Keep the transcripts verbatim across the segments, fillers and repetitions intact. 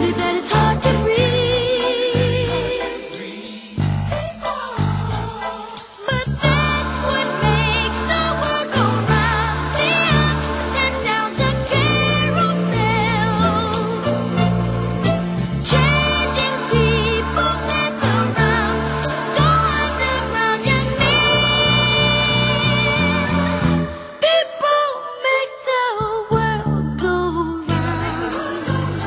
beauty that is hard to breathe. But that's what makes the world go round. The ups and downs, a carousel, changing people's heads around. Go underground, young men. People make the world go round.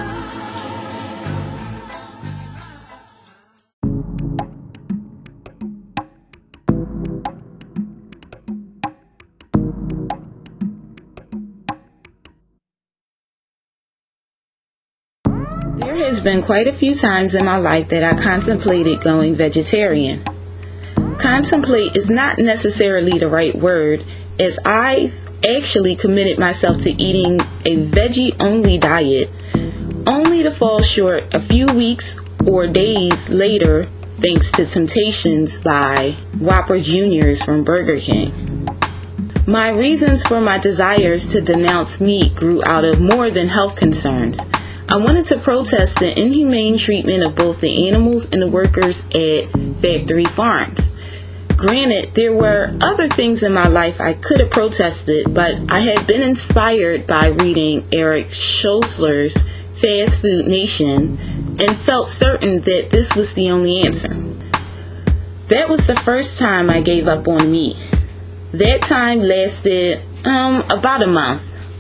There has been quite a few times in my life that I contemplated going vegetarian. Contemplate is not necessarily the right word, as I actually committed myself to eating a veggie-only diet, only to fall short a few weeks or days later thanks to temptations by Whopper Juniors from Burger King. My reasons for my desires to denounce meat grew out of more than health concerns. I wanted to protest the inhumane treatment of both the animals and the workers at factory farms. Granted, there were other things in my life I could have protested, but I had been inspired by reading Eric Schoesler's Fast Food Nation and felt certain that this was the only answer. That was the first time I gave up on meat. That time lasted um, about a month.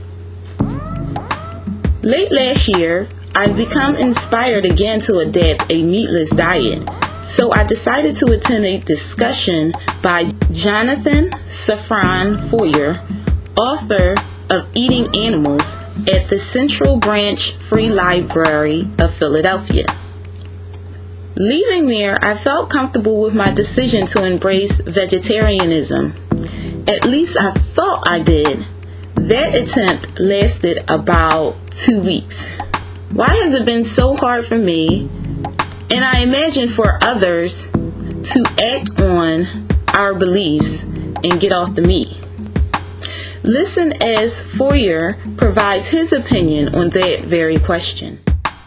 Late last year, I'd become inspired again to adapt a meatless diet, so I decided to attend a discussion by Jonathan Safran Foer, author of Eating Animals, at the Central Branch Free Library of Philadelphia. Leaving there, I felt comfortable with my decision to embrace vegetarianism. At least I thought I did. That attempt lasted about two weeks. Why has it been so hard for me, and I imagine for others, to act on our beliefs and get off the meat? Listen as Foer provides his opinion on that very question.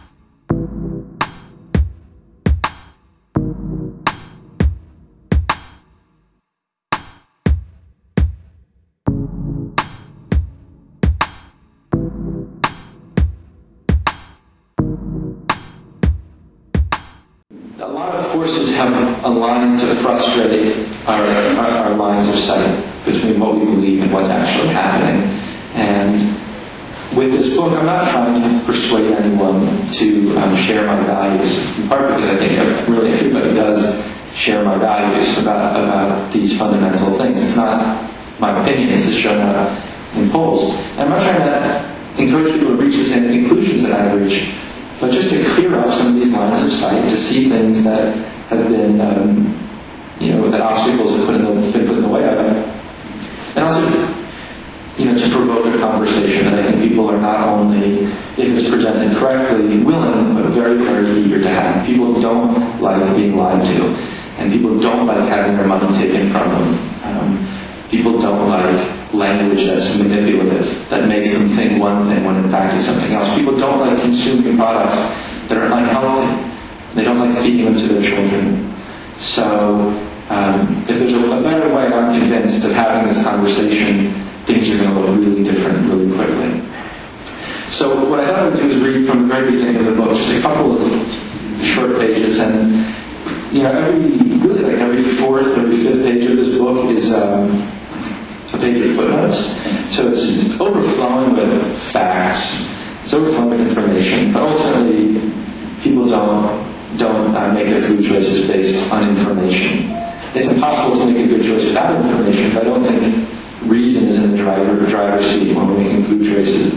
A lot of forces have aligned to frustrate our, our, our lines of sight between what we believe and what's actually happening. And with this book, I'm not trying to persuade anyone to um, share my values, in part because I think really everybody does share my values about, about these fundamental things. It's not my opinion, it's just shown up in polls. And I'm not trying to encourage people to reach the same conclusions that I reach, but just to clear up some of these lines of sight, to see things that have been, um, you know, that obstacles have put in the, been put in the way of it. And also, you know, to provoke a conversation that I think people are not only, if it's presented correctly, willing, but very, very eager to have. People don't like being lied to, and people don't like having their money taken from them. Um, people don't like language that's manipulative, that makes them think one thing when in fact it's something else. People don't like consuming products that are unhealthy. They don't like feeding them to their children. So um, if there's a, a better way, I'm convinced, of having this conversation, things are going to look really different really quickly. So what I thought I would do is read from the very beginning of the book, just a couple of short pages, and you know, every really like every fourth, every fifth page of this book is um, a page of footnotes. So it's overflowing with facts, it's overflowing with information, but ultimately people don't don't uh, make their food choices based on information. It's impossible to make a good choice without information, but I don't think reason is in the driver, driver's seat when we're making food choices.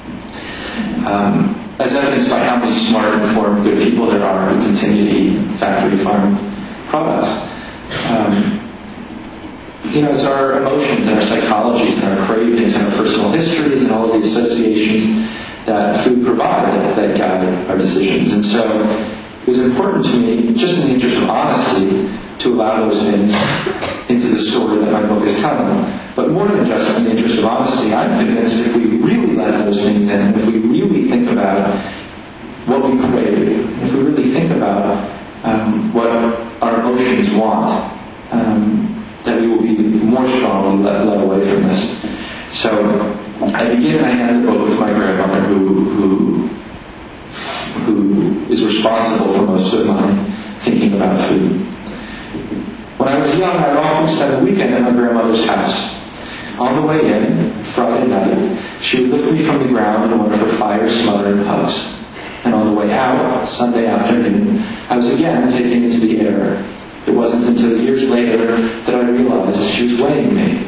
Um, as evidenced by how many smart, informed, good people there are who continue to eat factory farm products. Um, you know, it's our emotions and our psychologies and our cravings and our personal histories and all of the associations that food provide that, that guide our decisions. And so it was important to me, just in the interest of honesty, to allow those things into the story that my book is telling. But more than just in the interest of honesty, I'm convinced if we really let those things in, if we really think about what we crave, if we really think about um, what our emotions want, um, that we will be more strongly led, led away from this. So I begin, I hand the book with my grandmother, who, who, who is responsible for most of my thinking about food. When I was young, I would often spend the weekend at my grandmother's house. On the way in, Friday night, she would lift me from the ground in one of her fire-smothering hugs. And on the way out, Sunday afternoon, I was again taken into the air. It wasn't until years later that I realized she was weighing me.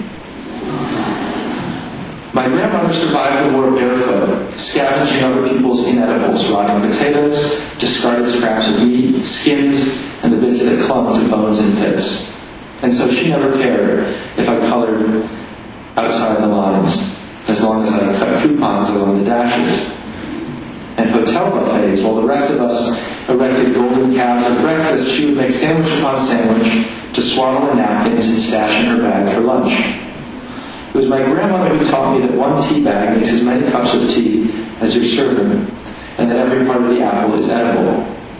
My grandmother survived the war barefoot, scavenging other people's inedibles, rotting potatoes, discarded scraps of meat, skins, and the bits that clung to bones and pits. And so she never cared if I colored outside the lines, as long as I cut coupons along the dashes. And hotel buffets, while the rest of us erected golden calves at breakfast, she would make sandwich upon sandwich to swaddle in napkins and stash in her bag for lunch. It was my grandmother who taught me that one tea bag makes as many cups of tea as your servant, and that every part of the apple is edible.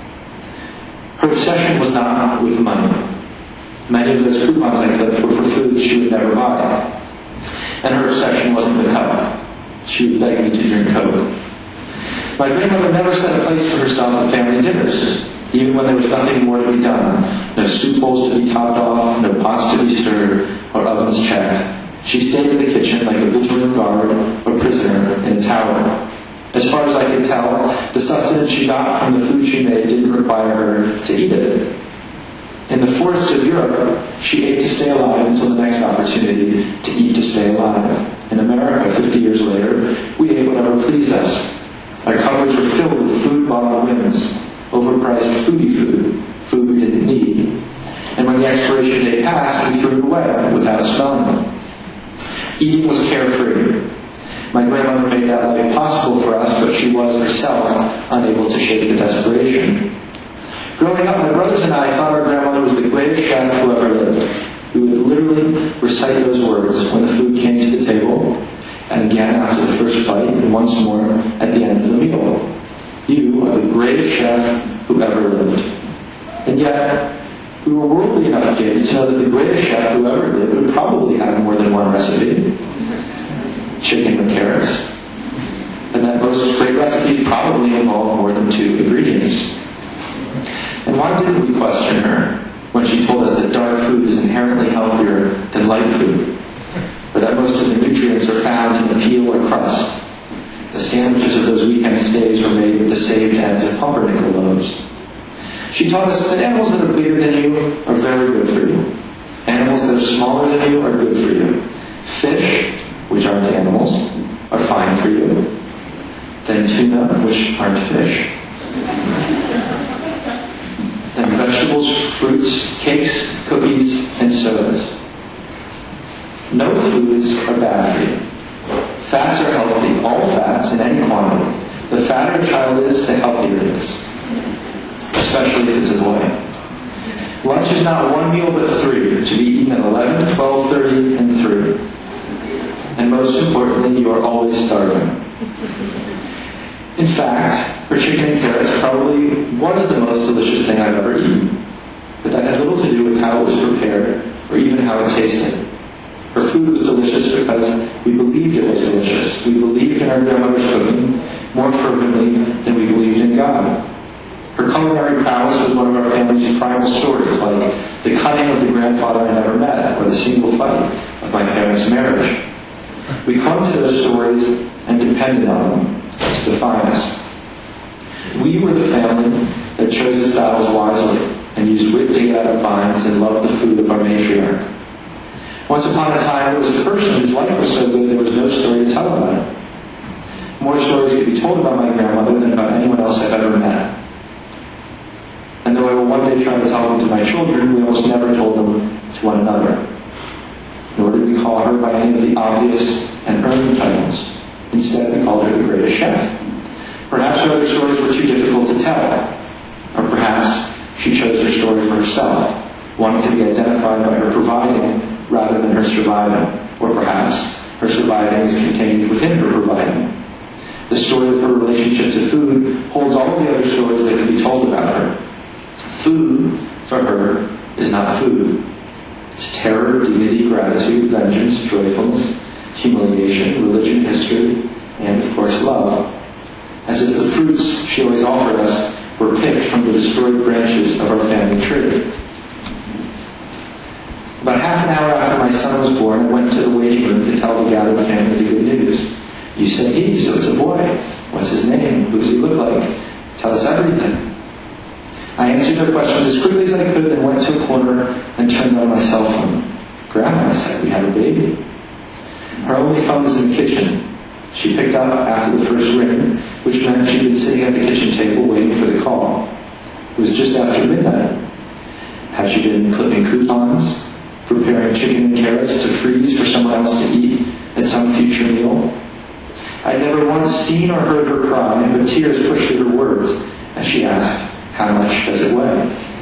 Her obsession was not with money. Many of those coupons I clipped were for foods she would never buy. And her obsession wasn't with health. She would beg me to drink Coke. My grandmother never set a place for herself at family dinners, even when there was nothing more to be done. No soup bowls to be topped off, no pots to be stirred, or ovens checked. She stayed in the kitchen like a vigilant guard or prisoner in a tower. As far as I could tell, the sustenance she got from the food she made didn't require her to eat it. In the forests of Europe, she ate to stay alive until the next opportunity to eat to stay alive. In America, fifty years later, we ate whatever pleased us. Our cupboards were filled with food-bottle whims, overpriced foodie food, food we didn't need. And when the expiration date passed, we threw it away without smelling it. Eating was carefree. My grandmother made that life possible for us, but she was herself unable to shake the desperation. Growing up, my brothers and I thought our grandmother was the greatest chef who ever lived. We would literally recite those words when the food came to the table, and again after the first bite, and once more at the end of the meal. You are the greatest chef who ever lived. And yet, we were worldly enough kids to know that the greatest chef who ever lived would probably have more than one recipe. Chicken with carrots. And that most great recipes probably involve more than two ingredients. And why didn't we question her when she told us that dark food is inherently healthier than light food? Or that most of the nutrients are found in the peel or crust. The sandwiches of those weekend stays were made with the saved ends of pumpernickel loaves. She taught us that animals that are bigger than you are very good for you. Animals that are smaller than you are good for you. Fish, which aren't animals, are fine for you. Then tuna, which aren't fish. Then vegetables, fruits, cakes, cookies, and sodas. No foods are bad for you. Fats are healthy, all fats in any quantity. The fatter a child is, the healthier it is. Especially if it's a boy. Lunch is not one meal but three, to be eaten at eleven, twelve thirty, and three. And most importantly, you are always starving. In fact, her chicken and carrots probably was the most delicious thing I've ever eaten. But that had little to do with how it was prepared, or even how it tasted. Her food was delicious because we believed it was delicious. We believed in our grandmother's cooking more fervently than we believed in God. Her culinary prowess was one of our family's primal stories, like the cunning of the grandfather I never met, or the single fight of my parents' marriage. We clung to those stories and depended on them to define us. We were the family that chose its battles wisely and used wit to get out of binds and loved the food of our matriarch. Once upon a time, there was a person whose life was so good there was no story to tell about it. More stories could be told about my grandmother than about anyone else I've ever met. And though I will one day try to tell them to my children, we almost never told them to one another. Nor did we call her by any of the obvious and earned titles. Instead, we called her the greatest chef. Perhaps her other stories were too difficult to tell. Or perhaps she chose her story for herself, wanting to be identified by her providing rather than her surviving. Or perhaps her surviving is contained within her providing. The story of her relationship to food holds all of the other stories that can be told about her. Food, for her, is not food. It's terror, dignity, gratitude, vengeance, joyfulness, humiliation, religion, history, and, of course, love. As if the fruits she always offered us were picked from the destroyed branches of our family tree. About half an hour after my son was born, I went to the waiting room to tell the gathered family the good news. You said he, so it's a boy. What's his name? Who does he look like? Tell us everything. I answered their questions as quickly as I could, then went to a corner and turned on my cell phone. Grandma, I said, we have a baby. Her only phone was in the kitchen. She picked up after the first ring, which meant she'd been sitting at the kitchen table waiting for the call. It was just after midnight. Had she been clipping coupons, preparing chicken and carrots to freeze for someone else to eat at some future meal? I had never once seen or heard her cry, but tears pushed through her words as she asked, how much does it weigh?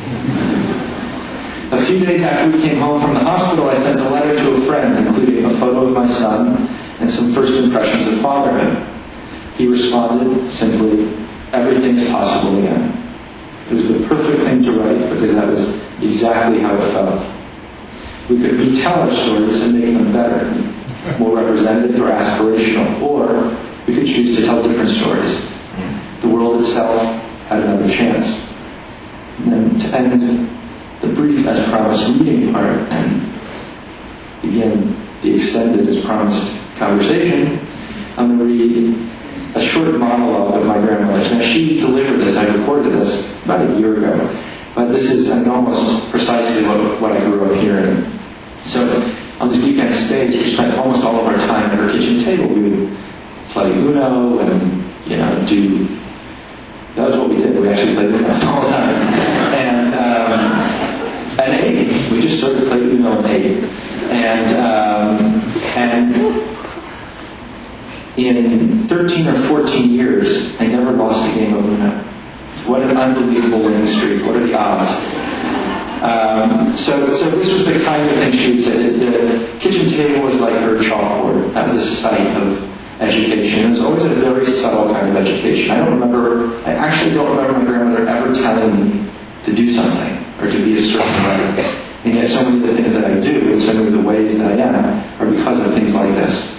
A few days after we came home from the hospital, I sent a letter to a friend, including a photo of my son and some first impressions of fatherhood. He responded simply, everything is possible again. It was the perfect thing to write because that was exactly how it felt. We could retell our stories and make them better, more representative or aspirational, or we could choose to tell different stories. The world itself had another chance. And then to end the brief as promised reading part and begin the extended as promised conversation, I'm going to read a short monologue of my grandmother's. Now, she delivered this, I recorded this about a year ago, but this is I mean, almost precisely what, what I grew up hearing. So, on this weekend stage, we spent almost all of our time at her kitchen table. We would play Uno and, you know, do... That was what we did. We actually played Uno all the time. And, um, and ate. We just started playing Uno and ate. And, um, and in thirteen or fourteen years, I never lost a game of Uno. What an unbelievable winning streak. What are the odds? Um, so, so this was the kind of thing she would say. The, the kitchen table was like her chalkboard. That was a site of education. It was always a very subtle kind of education. I don't remember, I actually don't remember my grandmother ever telling me to do something or to be a certain way. And yet so many of the things that I do and so many of the ways that I am are because of things like this.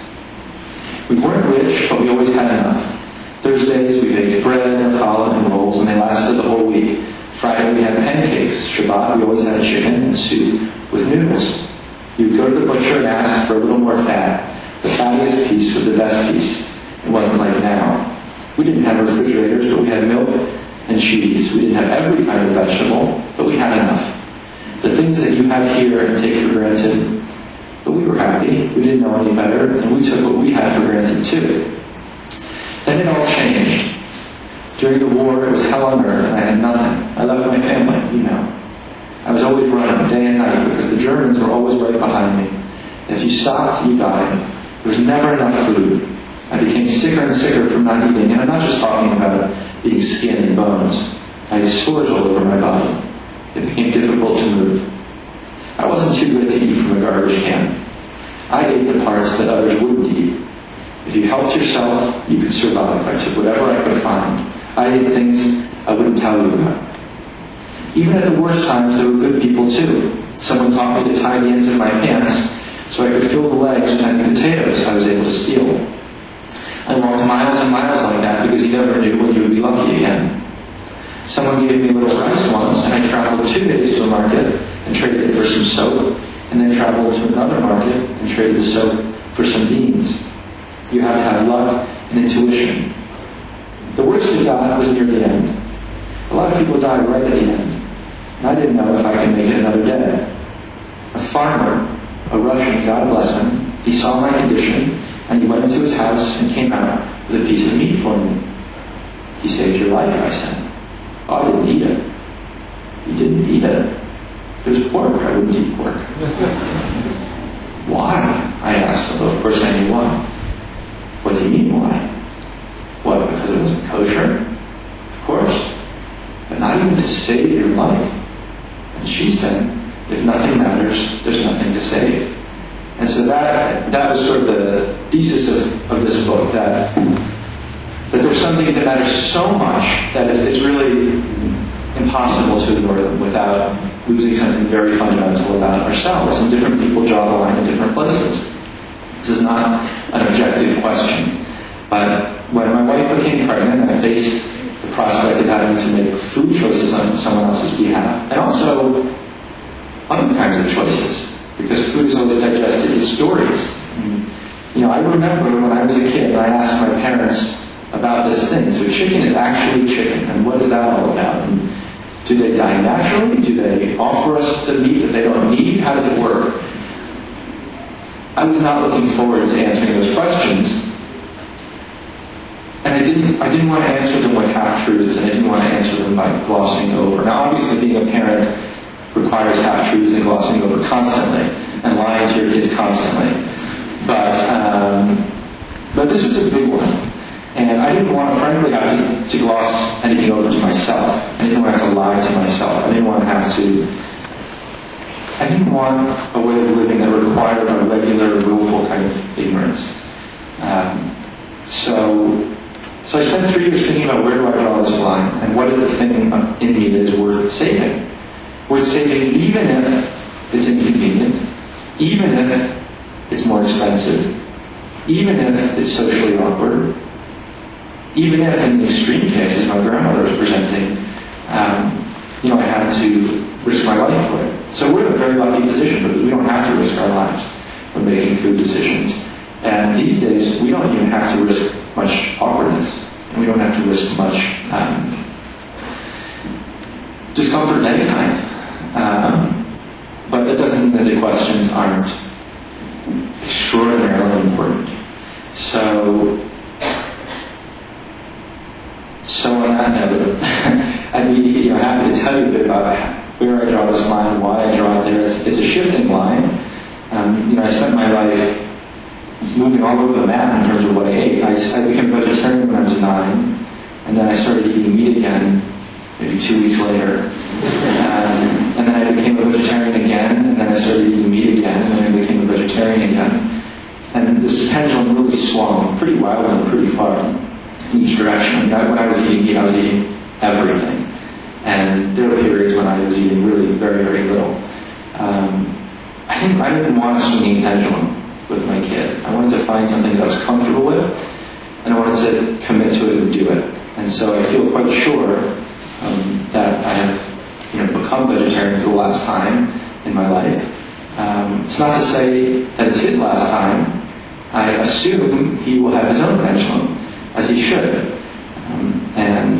We weren't rich, but we always had enough. Thursdays we baked bread and challah and rolls, and they lasted the whole week. Friday we had pancakes. Shabbat we always had chicken and soup with noodles. You would go to the butcher and ask for a little more fat. The fattiest piece was the best piece. It wasn't like now. We didn't have refrigerators, but we had milk and cheese. We didn't have every kind of vegetable, but we had enough. The things that you have here and take for granted, but we were happy. We didn't know any better, and we took what we had for granted too. Then it all changed. During the war, it was hell on earth, and I had nothing. I left my family, you know. I was always running, day and night, because the Germans were always right behind me. If you stopped, you died. There was never enough food. I became sicker and sicker from not eating, and I'm not just talking about being skin and bones. I had sores all over my body. It became difficult to move. I wasn't too good to eat from a garbage can. I ate the parts that others wouldn't eat. If you helped yourself, you could survive. I took whatever I could find. I ate things I wouldn't tell you about. Even at the worst times, there were good people too. Someone taught me to tie the ends of my pants so I could fill the legs with any potatoes I was able to steal. I walked miles and miles like that because you never knew when you would be lucky again. Someone gave me a little rice once, and I traveled two days to a market and traded it for some soap, and then traveled to another market and traded the soap for some beans. You have to have luck and intuition. The worst it got was near the end. A lot of people died right at the end, and I didn't know if I could make it another day. A farmer, a Russian, God bless him, he saw my condition, and he went into his house and came out with a piece of meat for me. He saved your life, I said. Oh, I didn't eat it. You didn't eat it. It was pork. I wouldn't eat pork. Why? I asked, although of course I knew why. What do you mean why? What, because it wasn't kosher? Of course. But not even to save your life. And she said, if nothing matters, there's nothing to save. And so that that was sort of the thesis of, of this book, that But there's some things that matter so much that it's, it's really impossible to ignore them without losing something very fundamental about ourselves. And different people draw the line in different places. This is not an objective question. But when my wife became pregnant, I faced the prospect of having to make food choices on someone else's behalf. And also other kinds of choices. Because food is always digested in stories. You know, I remember when I was a kid, I asked my parents about this thing. So chicken is actually chicken, and what is that all about? And do they die naturally? Do they offer us the meat that they don't need? How does it work? I was not looking forward to answering those questions. And I didn't I didn't want to answer them with half-truths, and I didn't want to answer them by glossing over. Now, obviously, being a parent requires half-truths and glossing over constantly, and lying to your kids constantly. But um, but this was a big one. And I didn't want to, frankly, have to, to gloss anything over to myself. I didn't want to have to lie to myself. I didn't want to have to... I didn't want a way of living that required a regular, willful kind of ignorance. Um, so, so I spent three years thinking about where do I draw this line, and what is the thing in me that is worth saving? Worth saving even if it's inconvenient, even if it's more expensive, even if it's socially awkward, even if, in the extreme cases, my grandmother was presenting, um, you know, I had to risk my life for it. So we're in a very lucky position because we don't have to risk our lives when making food decisions. And these days, we don't even have to risk much awkwardness. And we don't have to risk much um, discomfort of any kind. Um, but that doesn't mean that the questions aren't extraordinarily important. So... So on that note, I'd be you know, happy to tell you a bit about where I draw this line, why I draw it there. It's, it's a shifting line. Um, you know, I spent my life moving all over the map in terms of what I ate. I, I became a vegetarian when I was nine, and then I started eating meat again maybe two weeks later. Um, and then I became a vegetarian again, and then I started eating meat again, and then I became a vegetarian again. And this pendulum really swung pretty wildly and pretty far in each direction. I mean, I, when I was eating meat, I was eating everything. And there were periods when I was eating really very, very little. Um, I, didn't, I didn't want a swinging pendulum with my kid. I wanted to find something that I was comfortable with, and I wanted to commit to it and do it. And so I feel quite sure um, that I have you know, become vegetarian for the last time in my life. Um, it's not to say that it's his last time. I assume he will have his own pendulum, as he should. Um, and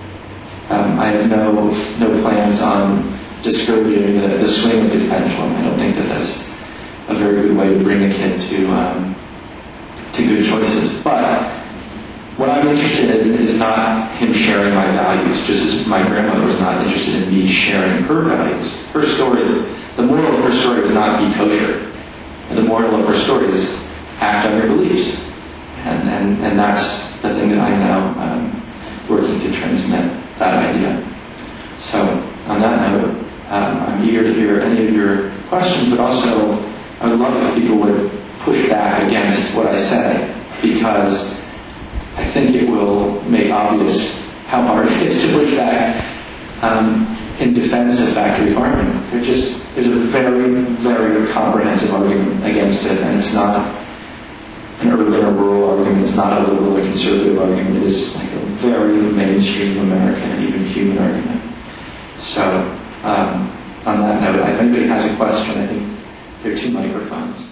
um, I have no no plans on discouraging the, the swing of his pendulum. I don't think that that's a very good way to bring a kid to um, to good choices. But what I'm interested in is not him sharing my values, just as my grandmother was not interested in me sharing her values. Her story, the moral of her story was not be kosher. And the moral of her story is act on your beliefs. And, and, and that's the thing that I'm now um, working to transmit, that idea. So, on that note, um, I'm eager to hear any of your questions, but also I would love if people would push back against what I say, because I think it will make obvious how hard it is to push back um, in defense of factory farming. There's just there's a very, very comprehensive argument against it, and it's not an urban or rural argument. It's not a liberal or conservative argument. It is like a very mainstream American and even human argument. So, um, on that note, if anybody has a question, I think there are two microphones.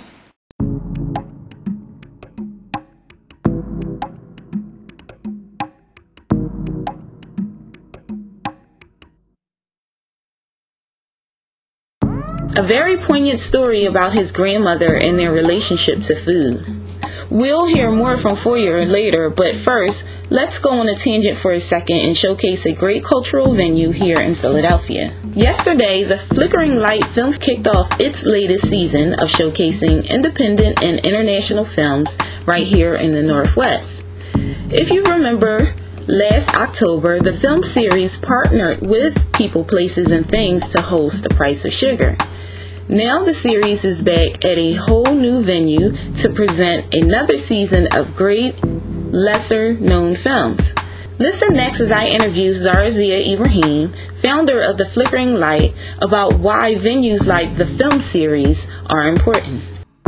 A very poignant story about his grandmother and their relationship to food. We'll hear more from Foyer later, but first, let's go on a tangent for a second and showcase a great cultural venue here in Philadelphia. Yesterday, the Flickering Light Films kicked off its latest season of showcasing independent and international films right here in the Northwest. If you remember, last October, the film series partnered with People, Places, and Things to host The Price of Sugar. Now the series is back at a whole new venue to present another season of great lesser known films. Listen next as I interview Zarzia Ibrahim, founder of The Flickering Light, about why venues like the film series are important.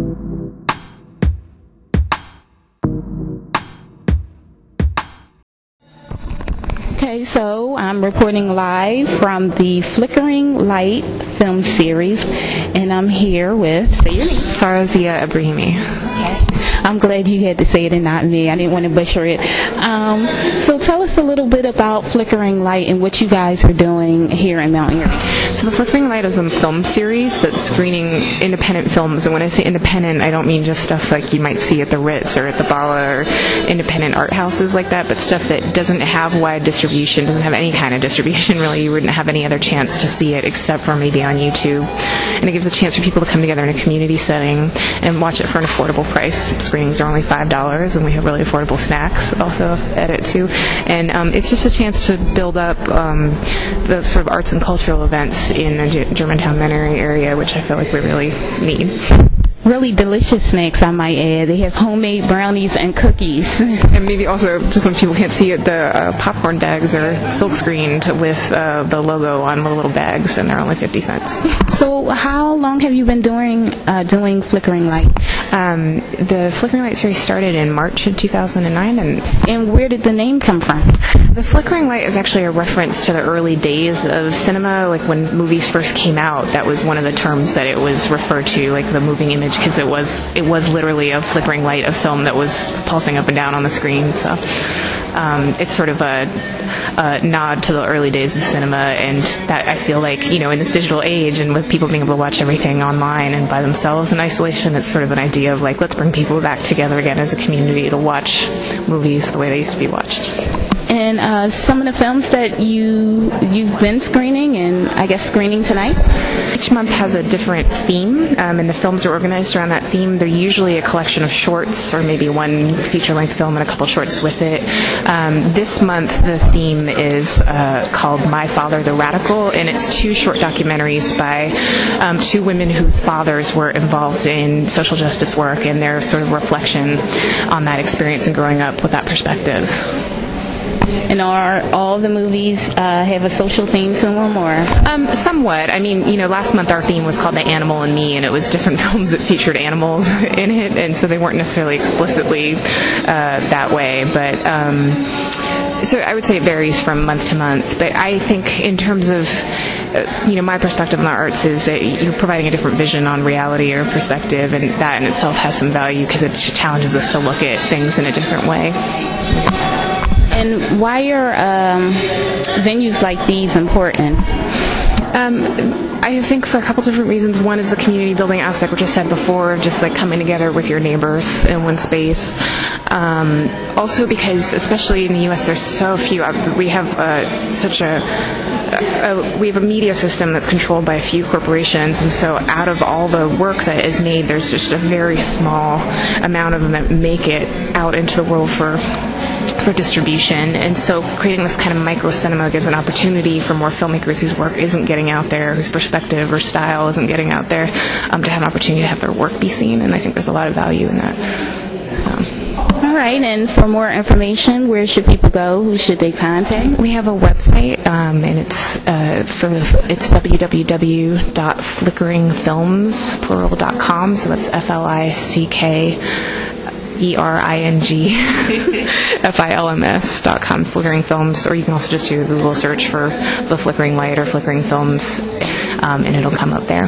Okay, so I'm reporting live from the Flickering Light film series, and I'm here with, say your name. Zarzia Ibrahimi. Okay. I'm glad you had to say it and not me. I didn't want to butcher it. Um, so tell us a little bit about Flickering Light and what you guys are doing here in Mount Airy. So the Flickering Light is a film series that's screening independent films, and when I say independent, I don't mean just stuff like you might see at the Ritz or at the Bala or independent art houses like that, but stuff that doesn't have wide distribution, doesn't have any kind of distribution really. You wouldn't have any other chance to see it except for maybe on YouTube. And it gives a chance for people to come together in a community setting and watch it for an affordable price. Screenings are only five dollars, and we have really affordable snacks also at it too. And um, it's just a chance to build up um, the sort of arts and cultural events in the G- Germantown Mount Airy area, which I feel like we really need. Really delicious snacks, I might add. They have homemade brownies and cookies. And maybe also, just when people can't see it, the uh, popcorn bags are silk screened with uh, the logo on the little bags, and they're only fifty cents. So how long have you been doing uh, doing Flickering Light? Um, the Flickering Light series started in March of two thousand nine. And, and where did the name come from? The Flickering Light is actually a reference to the early days of cinema, like when movies first came out. That was one of the terms that it was referred to, like the moving image, because it was it was literally a flickering light of film that was pulsing up and down on the screen. So um, it's sort of a, a nod to the early days of cinema, and that I feel like, you know, in this digital age and with people being able to watch everything online and by themselves in isolation, it's sort of an idea of like, let's bring people back together again as a community to watch movies the way they used to be watched. And uh, some of the films that you, you've been screening and I guess screening tonight? Each month has a different theme, um, and the films are organized around that theme. They're usually a collection of shorts, or maybe one feature-length film and a couple shorts with it. Um, this month, the theme is uh, called My Father the Radical, and it's two short documentaries by um, two women whose fathers were involved in social justice work, and their sort of reflection on that experience and growing up with that perspective. And are all the movies uh, have a social theme to them or more? Um, somewhat. I mean, you know, last month our theme was called The Animal and Me, and it was different films that featured animals in it, and so they weren't necessarily explicitly uh, that way. But um, so I would say it varies from month to month. But I think in terms of Uh, you know, my perspective on the arts is that you're providing a different vision on reality or perspective, and that in itself has some value because it challenges us to look at things in a different way. And why are um, venues like these important? Um, I think for a couple different reasons. One is the community building aspect, which I said before, just like coming together with your neighbors in one space. Um, also because, especially in the U S, there's so few. We have uh, such a, a we have a media system that's controlled by a few corporations, and so out of all the work that is made, there's just a very small amount of them that make it out into the world for. for distribution. And so creating this kind of micro cinema gives an opportunity for more filmmakers whose work isn't getting out there, whose perspective or style isn't getting out there, um, to have an opportunity to have their work be seen. And I think there's a lot of value in that. Um, All right, and for more information, where should people go? Who should they contact? we have a website, um, and it's uh, for it's w w w dot flickering films plural dot com. So that's F L I C K E R I N G F I L M S dot com, Flickering Films, or you can also just do a Google search for The Flickering Light or Flickering Films, um, and it'll come up there.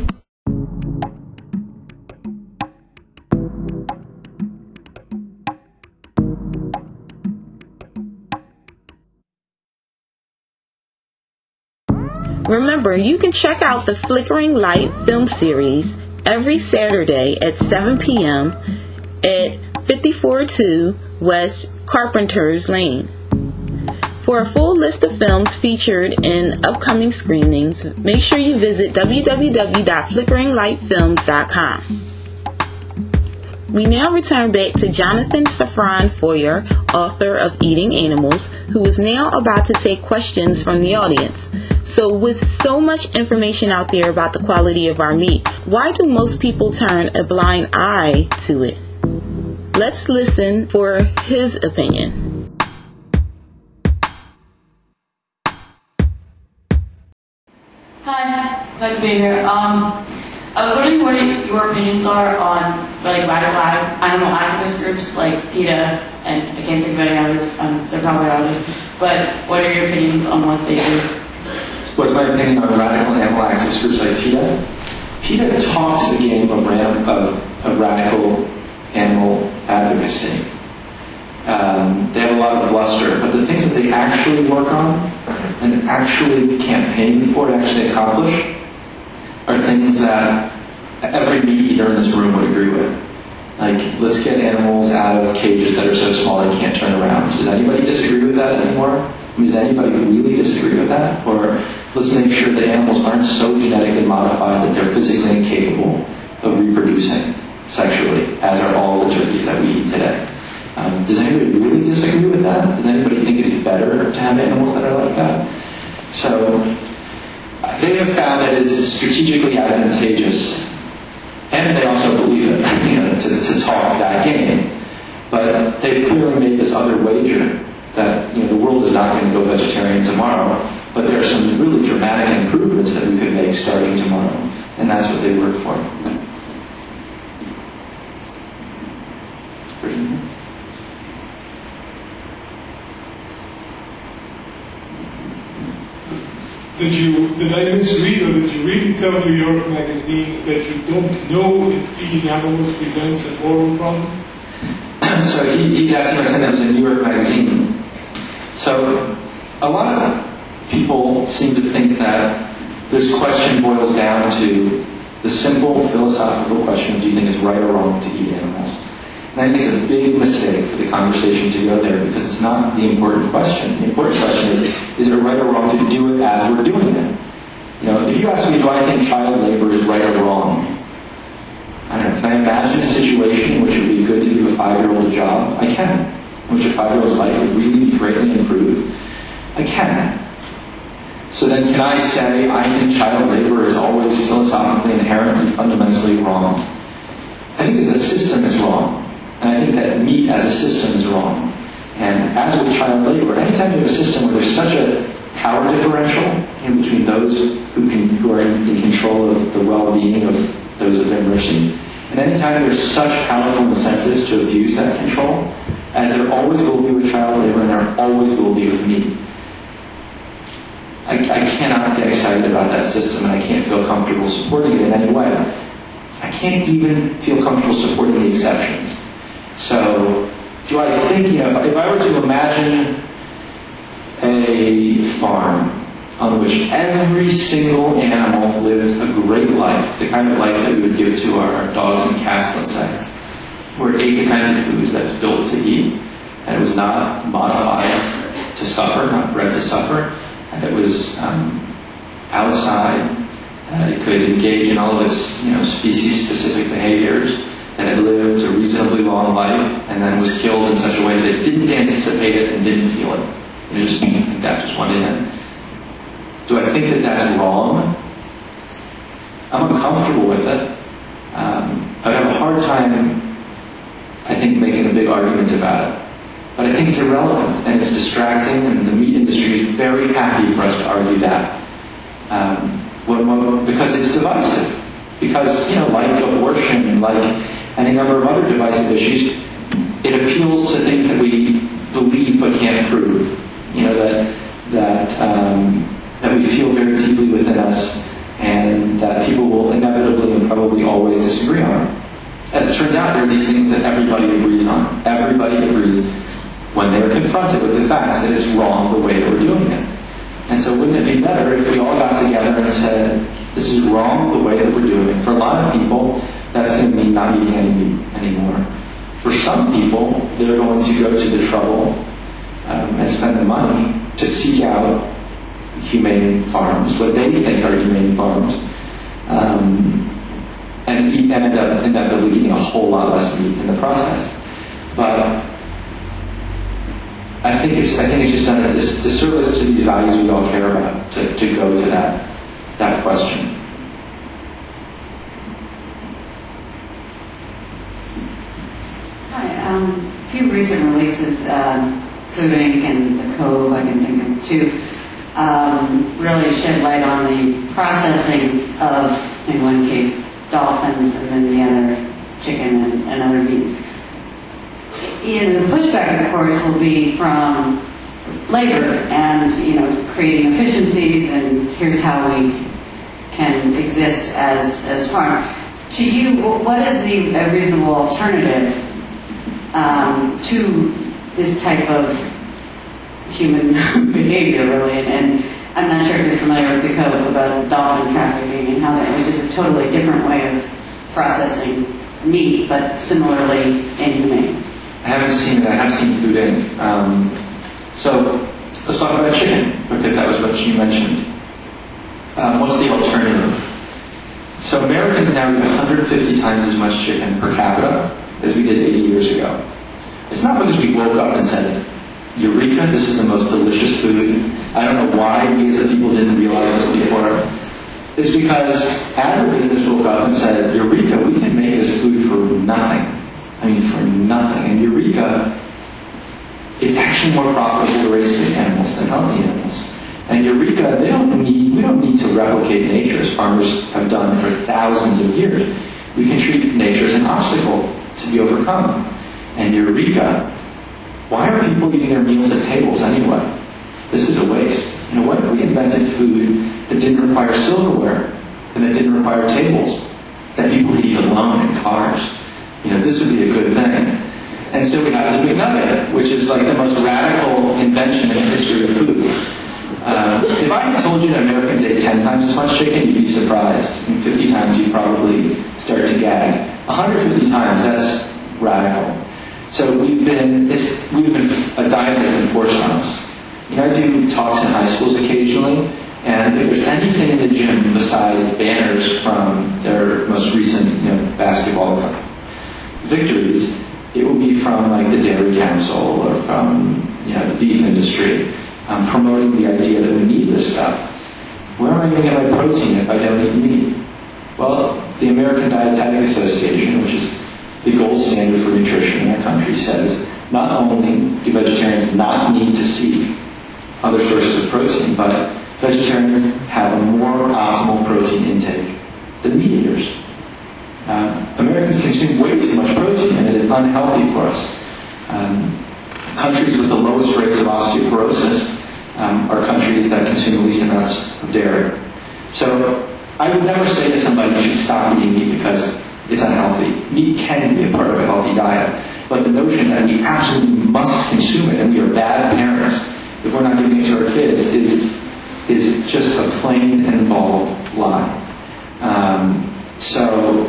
Remember, you can check out the Flickering Light film series every Saturday at seven p.m. at fifty-four oh two West Carpenter's Lane. For a full list of films featured in upcoming screenings, make sure you visit w w w dot flickering light films dot com. We now return back to Jonathan Safran Foyer, author of Eating Animals, who is now about to take questions from the audience. So with so much information out there about the quality of our meat, why do most people turn a blind eye to it? Let's listen for his opinion. Hi, glad to be here. Um, I was wondering what your opinions are on like radical animal activist groups like PETA, and I can't think of any others. Um, there are probably others, but what are your opinions on what they do? What's my opinion on radical animal activist groups like PETA? PETA talks the game of, ram, of, of radical animal advocacy. Um, they have a lot of bluster, but the things that they actually work on and actually campaign for and actually accomplish are things that every meat eater in this room would agree with. Like, let's get animals out of cages that are so small they can't turn around. Does anybody disagree with that anymore? I mean, does anybody really disagree with that? Or let's make sure that animals aren't so genetically modified that they're physically incapable of reproducing sexually, as are all the turkeys that we eat today. Um, does anybody really disagree with that? Does anybody think it's better to have animals that are like that? So they have found that it's strategically advantageous, and they also believe it, you know, to, to talk that game. But they've clearly made this other wager that, you know, the world is not going to go vegetarian tomorrow, but there are some really dramatic improvements that we could make starting tomorrow, and that's what they work for. Did you, did I misread, or did you really tell New York Magazine that you don't know if eating animals presents a moral problem? So he, he's asking my son, that was in New York Magazine. So a lot of people seem to think that this question boils down to the simple philosophical question, do you think it's right or wrong to eat animals? And I think it's a big mistake for the conversation to go there, because it's not the important question. The important question is, is it right or wrong to do it as we're doing it? You know, if you ask me, do I think child labor is right or wrong? I don't know, can I imagine a situation in which it would be good to give a five-year-old a job? I can. In which a five-year-old's life would really be greatly improved? I can. So then can I say, I think child labor is always philosophically, inherently, fundamentally wrong? I think that the system is wrong. And I think that meat as a system is wrong. And as with child labor, anytime you have a system where there's such a power differential in between those who can who are in, in control of the well-being of those at their mercy, and anytime there's such powerful incentives to abuse that control, as there always will be with child labor and there always will be with meat, I, I cannot get excited about that system, and I can't feel comfortable supporting it in any way. I can't even feel comfortable supporting the exceptions. So, do I think, you know, if, if I were to imagine a farm on which every single animal lived a great life, the kind of life that we would give to our dogs and cats, let's say, where it ate the kinds of foods that's built to eat, and it was not modified to suffer, not bred to suffer, and it was um, outside, and it could engage in all of its, you know, species-specific behaviors, and it lived a reasonably long life, and then was killed in such a way that it didn't anticipate it and didn't feel it. It just, I think that just went in. Do I think that that's wrong? I'm uncomfortable with it. Um, I would have a hard time, I think, making a big argument about it. But I think it's irrelevant, and it's distracting, and the meat industry is very happy for us to argue that. Um, well, well, because it's divisive. Because, you know, like abortion, like any number of other divisive issues, it appeals to things that we believe but can't prove. You know, that that um, that we feel very deeply within us, and that people will inevitably and probably always disagree on. As it turns out, there are these things that everybody agrees on. Everybody agrees when they're confronted with the facts that it's wrong the way that we're doing it. And so wouldn't it be better if we all got together and said, this is wrong the way that we're doing it? For a lot of people, that's going to mean not eating any meat anymore. For some people, they're going to go to the trouble um, and spend the money to seek out humane farms, what they think are humane farms, um, and eat, end up inevitably eating a whole lot less meat in the process. But I think it's I think it's just done a dis- disservice to these values we all care about to, to go to that that question. Hi, few recent releases, um, Food Incorporated and The Cove, I can think of two, um, really shed light on the processing of, in one case, dolphins, and then the other chicken and, and other meat. And the pushback, of course, will be from labor and, you know, creating efficiencies, and here's how we can exist as, as farms. To you, what is the a reasonable alternative um, to this type of human behavior, really? And, and I'm not sure if you're familiar with the code about dolphin trafficking and how that, which is a totally different way of processing meat, but similarly inhumane. I haven't seen that. I have seen Food Incorporated. Um, so let's talk about chicken, because that was what you mentioned. Um, what's the alternative? So Americans now eat one hundred fifty times as much chicken per capita as we did eighty years ago. It's not because we woke up and said, Eureka, this is the most delicious food. I don't know why we as a people didn't realize this before. It's because agribusiness woke up and said, Eureka, we can make this food for nothing. I mean, for nothing. And Eureka, it's actually more profitable to raise sick animals than healthy animals. And Eureka, they don't need, we don't need to replicate nature as farmers have done for thousands of years. We can treat nature as an obstacle to be overcome. And Eureka, why are people eating their meals at tables anyway? This is a waste. You know, what if we invented food that didn't require silverware and that didn't require tables, that people could eat alone in cars? You know, this would be a good thing. And so we have the McNugget, which is like the most radical invention in the history of food. Uh, if I had told you that Americans ate ten times as much chicken, you'd be surprised. And fifty times, you'd probably start to gag. one hundred fifty times, that's radical. So we've been, it's, we've been, a diet has been forced on us. You know, I do talks in high schools occasionally, and if there's anything in the gym besides banners from their most recent, you know, basketball victories, it will be from like the Dairy Council or from, you know, the beef industry, um, promoting the idea that we need this stuff. Where am I going to get my protein if I don't eat meat? Well, the American Dietetic Association, which is the gold standard for nutrition in our country, says not only do vegetarians not need to seek other sources of protein, but vegetarians have a more optimal protein intake than meat eaters. Uh, Americans consume way too much protein, and it is unhealthy for us. Um, countries with the lowest rates of osteoporosis um, are countries that consume the least amounts of dairy. So I would never say to somebody you should stop eating meat because it's unhealthy. Meat can be a part of a healthy diet, but the notion that we absolutely must consume it and we are bad parents if we're not giving it to our kids is is just a plain and bald lie. Um, so,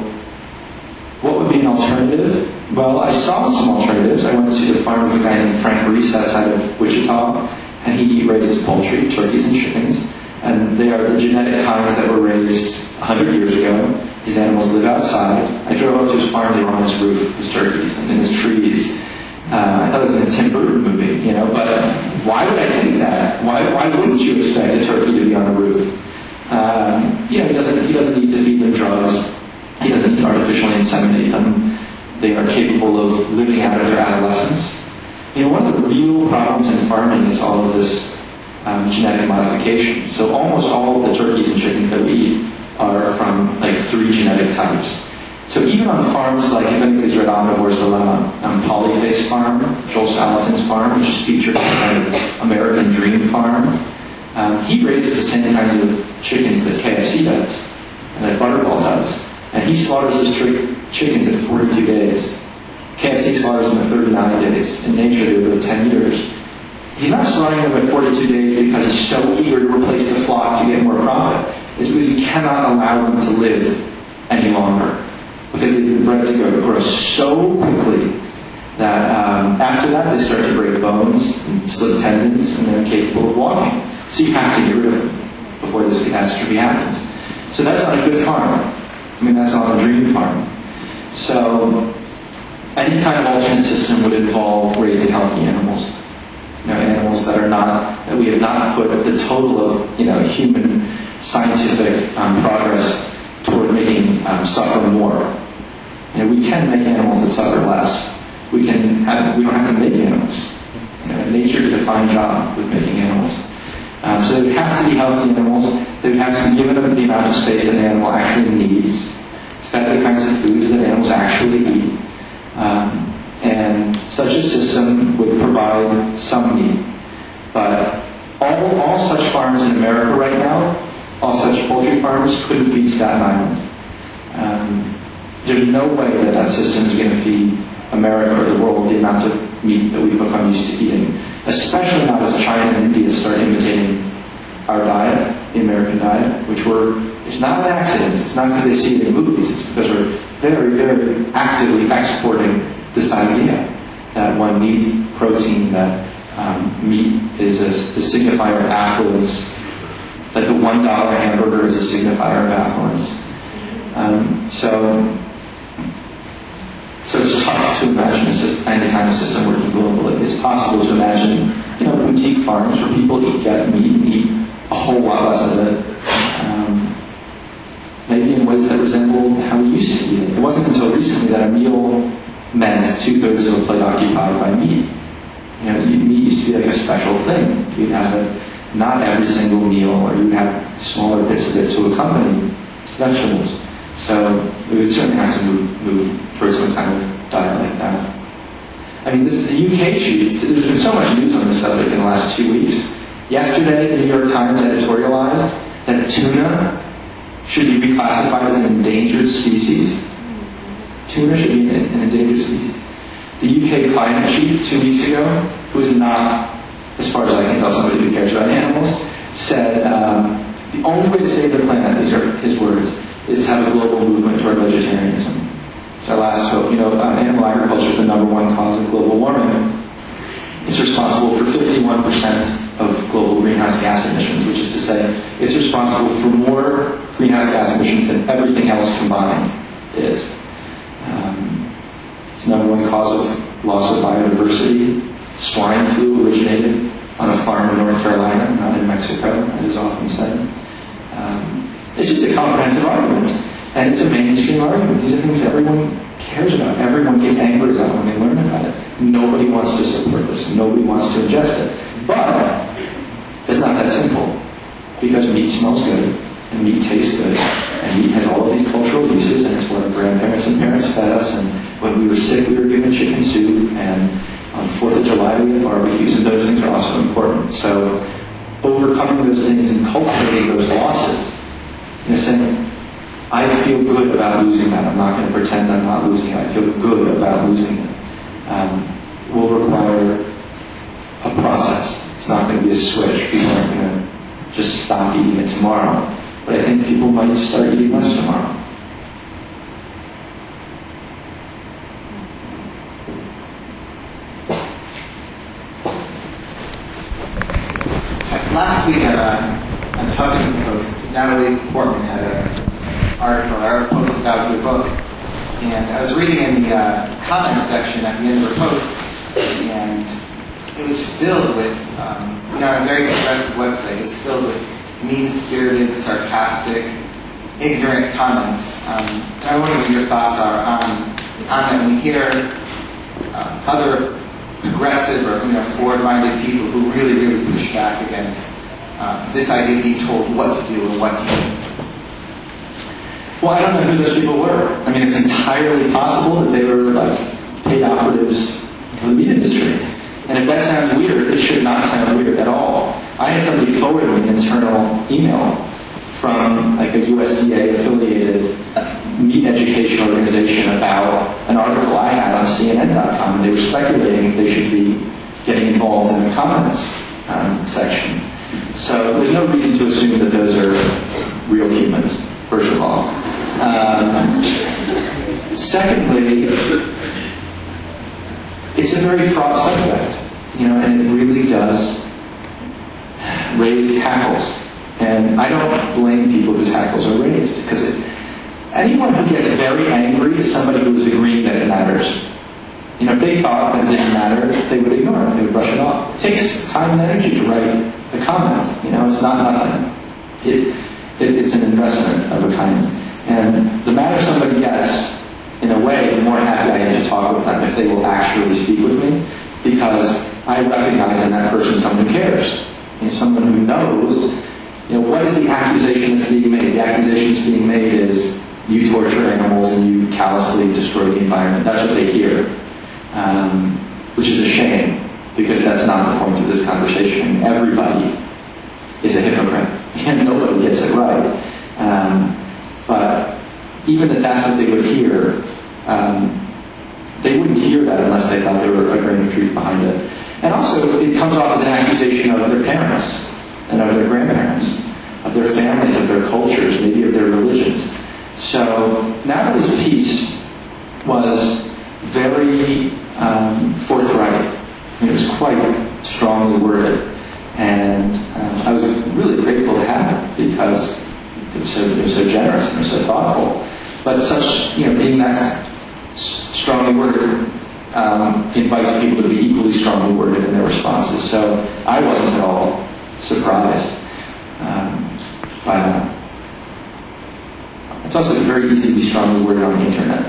what would be an alternative? Well, I saw some alternatives. I went to the farm of a guy named Frank Reese outside of Wichita, and he raises poultry, turkeys, and chickens. And they are the genetic kinds that were raised one hundred years ago. These animals live outside. I drove up to his farm, they were on his roof, his turkeys, and in his trees. Uh, I thought it was in a Tim Burton movie, you know, but why would I think that? Why, why wouldn't you expect a turkey to be on the roof? Um, you know, he doesn't, he doesn't need to feed them drugs. He doesn't need to artificially inseminate them. They are capable of living out of their adolescence. You know, one of the real problems in farming is all of this um, genetic modification. So almost all of the turkeys and chickens that we eat are from like three genetic types. So even on farms like, if anybody's read Omnivore's Dilemma, um, Polyface Farm, Joel Salatin's farm, which is featured in the American Dream Farm, um, he raises the same kinds of chickens that K F C does, and that Butterball does. And he slaughters his tri- chickens in forty-two days. K F C slaughters them in thirty-nine days. In nature, they live ten years. He's not slaughtering them in forty-two days because he's so eager to replace the flock to get more profit. It's because you cannot allow them to live any longer. Because they've been bred to grow, grow so quickly that um, after that they start to break bones and slip tendons and they're incapable of walking. So you have to get rid of them before this catastrophe happens. So that's on a good farm. I mean, that's on a dream farm. So any kind of alternate system would involve raising healthy animals. You know, animals that are not, that we have not put the total of, you know, human scientific um, progress toward making um, suffer more. You know, we can make animals that suffer less. We can have, we don't have to make animals. You know, nature did a fine job with making animals. Um, so they would have to be healthy animals. They would have to be given the amount of space that an animal actually needs, fed the kinds of foods that animals actually eat. Um, and such a system would provide some meat. But all, all such farms in America right now, all such poultry farmers, couldn't feed Staten Island. Um, there's no way that that system is going to feed America or the world the amount of meat that we've become used to eating, especially not as China and India start imitating our diet, the American diet, which we're, it's not an accident. It's not because they see it in movies. It's because we're very, very actively exporting this idea that one needs protein, that um, meat is a, a signifier of affluence, that the one dollar hamburger is a signifier of affluence. Um, so, so it's tough to imagine any kind of system working globally. It's possible to imagine, you know, boutique farms where people eat, get meat and eat a whole lot less of it. Um, maybe in ways that resemble how we used to eat it. It wasn't until recently that a meal meant two-thirds of a plate occupied by meat. You know, meat used to be like a special thing. You'd have it not every single meal, or you'd have smaller bits of it to accompany vegetables. So we would certainly have to move, move towards some kind of diet like that. I mean, this is the U K chief. There's been so much news on this subject in the last two weeks. Yesterday, the New York Times editorialized that tuna should be reclassified as an endangered species. Tuna should be an, an endangered species. The U K climate chief two weeks ago, who is not, as far as I can tell, somebody who cares about animals, said um, the only way to save the planet, these are his words, is to have a global movement toward vegetarianism. It's our last hope. You know, uh, animal agriculture is the number one cause of global warming. It's responsible for fifty-one percent of global greenhouse gas emissions, which is to say, it's responsible for more greenhouse gas emissions than everything else combined is. Um, it's the number one cause of loss of biodiversity. Swine flu originated on a farm in North Carolina, not in Mexico, as is often said. Um, it's just a comprehensive argument, and it's a mainstream argument. These are things everyone cares about. Everyone gets angry about when they learn about it. Nobody wants to support this. Nobody wants to ingest it. But it's not that simple, because meat smells good, and meat tastes good, and meat has all of these cultural uses, and it's what our grandparents and parents fed us, and when we were sick we were given chicken soup, and on fourth of July we had barbecues, and those things are also important. So overcoming those things and cultivating those losses, in a sense, I feel good about losing that. I'm not going to pretend I'm not losing it. I feel good about losing it. Um, will require a process. It's not going to be a switch. People aren't going to just stop eating it tomorrow. But I think people might start eating less tomorrow. Last week uh, on the Huffington Post, Natalie Portman had an article or a post about your book, and I was reading in the uh, comment section at the end of her post, and it was filled with, um, you know, a very progressive website. It was filled with mean-spirited, sarcastic, ignorant comments. Um, and I wonder what your thoughts are on on it. We hear uh, other progressive or, you know, forward-minded people who really, really push back against uh, this idea of being told what to do and what to do. Well, I don't know who those people were. I mean, it's entirely possible that they were like paid operatives of the meat industry. And if that sounds weird, it should not sound weird at all. I had somebody forward me an internal email from like a U S D A-affiliated meat education organization about an article I had on C N N dot com. They were speculating if they should be getting involved in the comments um, section. So there's no reason to assume that those are real humans, first of all. Um, secondly, it's a very fraught subject, you know, and it really does raise hackles. And I don't blame people whose hackles are raised, because it, anyone who gets very angry is somebody who is agreeing that it matters. You know, if they thought that it didn't matter, they would ignore it. They would brush it off. It takes time and energy to write a comment. You know, it's not nothing. It, it, it's an investment of a kind. And the matter somebody gets in a way, the more happy I am to talk with them if they will actually speak with me, because I recognize in that person someone who cares, and someone who knows, you know, what is the accusation that's being made? The accusation that's being made is you torture animals and you callously destroy the environment. That's what they hear, um, which is a shame, because that's not the point of this conversation. Everybody is a hypocrite, and nobody gets it right. Um, but even that that's what they would hear, um, they wouldn't hear that unless they thought there were a grain of truth behind it. And also, it comes off as an accusation of their parents and of their grandparents, of their families, of their cultures, maybe of their religions. So Natalie's piece was very um, forthright. It was quite strongly worded, and um, I was really grateful to have it because it was so, it was so generous and so thoughtful. But such, you know, being that s- strongly worded um, invites people to be equally strongly worded in their responses. So I wasn't at all surprised um, by that. It's also very easy to be strongly worded on the internet.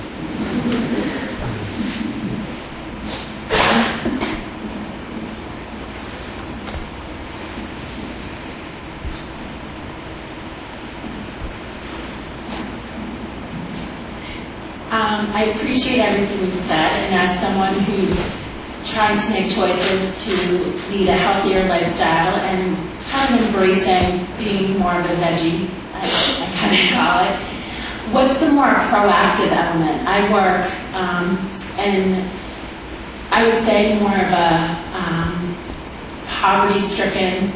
Um, I appreciate everything you've said, and as someone who's trying to make choices to lead a healthier lifestyle and kind of embracing being more of a veggie, I, I kind of call it, what's the more proactive element? I work um, in, I would say, more of a um, poverty-stricken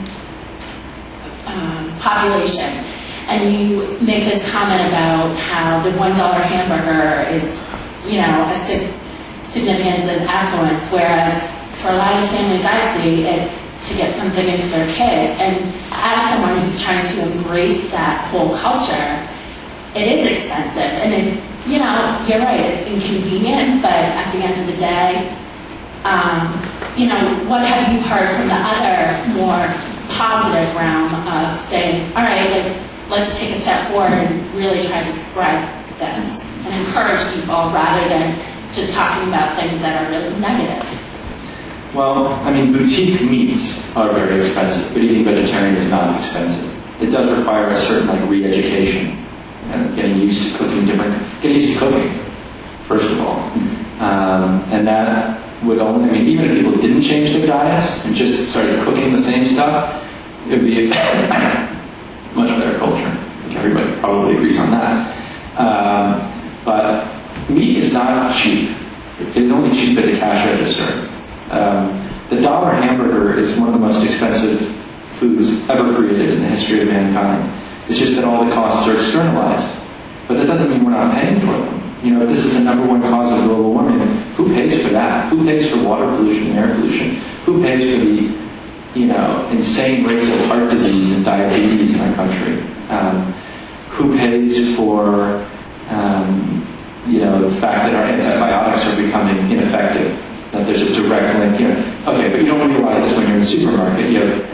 um, population. And you make this comment about how the one dollar hamburger is, you know, a sig- significance and affluence, whereas for a lot of families I see, it's to get something into their kids. And as someone who's trying to embrace that whole culture, it is expensive. And, it, you know, you're right, it's inconvenient, but at the end of the day, um, you know, what have you heard from the other more positive realm of saying, all right, like, let's take a step forward and really try to spread this and encourage people rather than just talking about things that are really negative? Well, I mean, boutique meats are very expensive, but eating vegetarian is not expensive. It does require a certain, like, re-education and getting used to cooking different, getting used to cooking, first of all. Um, and that would only, I mean, even if people didn't change their diets and just started cooking the same stuff, it would be a much better culture. I think everybody probably agrees on that. Um, but meat is not cheap. It's only cheap at the cash register. Um, the dollar hamburger is one of the most expensive foods ever created in the history of mankind. It's just that all the costs are externalized. But that doesn't mean we're not paying for them. You know, if this is the number one cause of global warming, who pays for that? Who pays for water pollution and air pollution? Who pays for the, you know, insane rates of heart disease and diabetes in our country? Um, who pays for, um, you know, the fact that our antibiotics are becoming ineffective? That there's a direct link. You know, okay, but you don't realize this when you're in the supermarket. You have